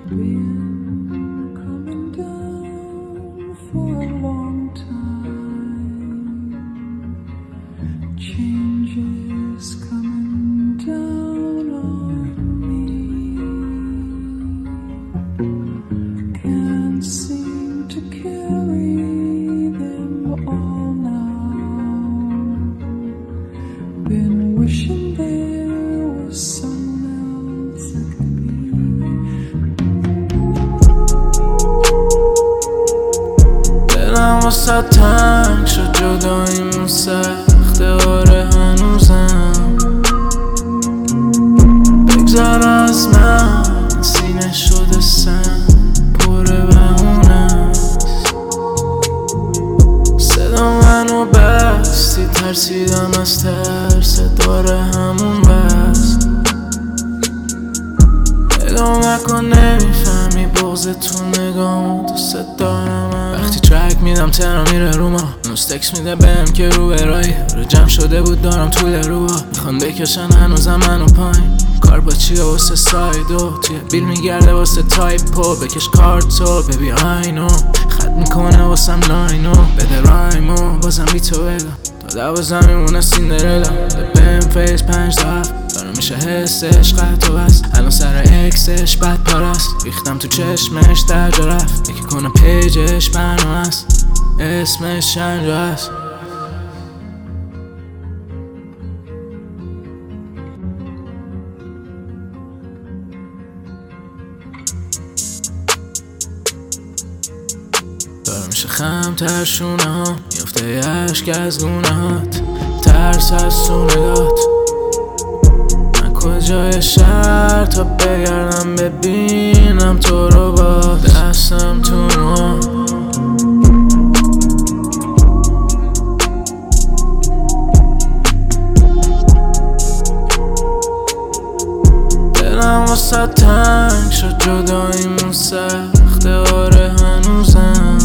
been coming down for a long time. Changes coming down on me. Can't seem to carry them all now. Been wishing there was someone else that could be. دلم واسه تنگ شد جداییمون سخته آره هنوزم بگذر از من سینه شده سن پر بهونه صدا منو بستی ترسیدم از ترس داره همون بس نگاه نکن نمیفهمی بغض تو نگاه دوست دارم وقتی ترک میدم ترا میره رو ما هنوز تکس میده بهم که رو برایی رو جمع شده بود دارم طول روها میخوان بکشن هنوزم منو پایین کار با چیه واسه سایدو توی بیل میگرده واسه تایپو بکش کارتو ببی آینو خط میکنه واسم لاینو بده رایمو بازم بی تو بگم تا 12 میمونه سیندرلا بهم فیس 5 داره میشه حس عشق تو بس الان سر اکسش بد پارست ریختم تو چشمش در جا رفت یکی کنه پیجش برنامه است اسمش چند جا هست داره میشه خم تر شونه ها میفته یه عشق از گونه هات ترس از سونگات من کجای شهر تا بگردم ببینم تو رو با دستم تو ما دلم واسه تنگ شد جداییمون سخته آره هنوزم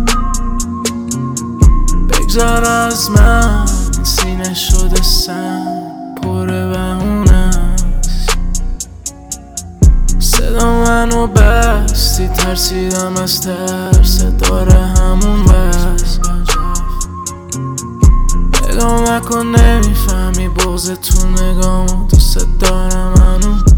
بگذر از من سینه شده سن پر بهونه صدا منو بستی ترسیدم از ترس داره همون بس نگاه نکن نمیفهمی بغض تو نگاه دوست دارم هنوز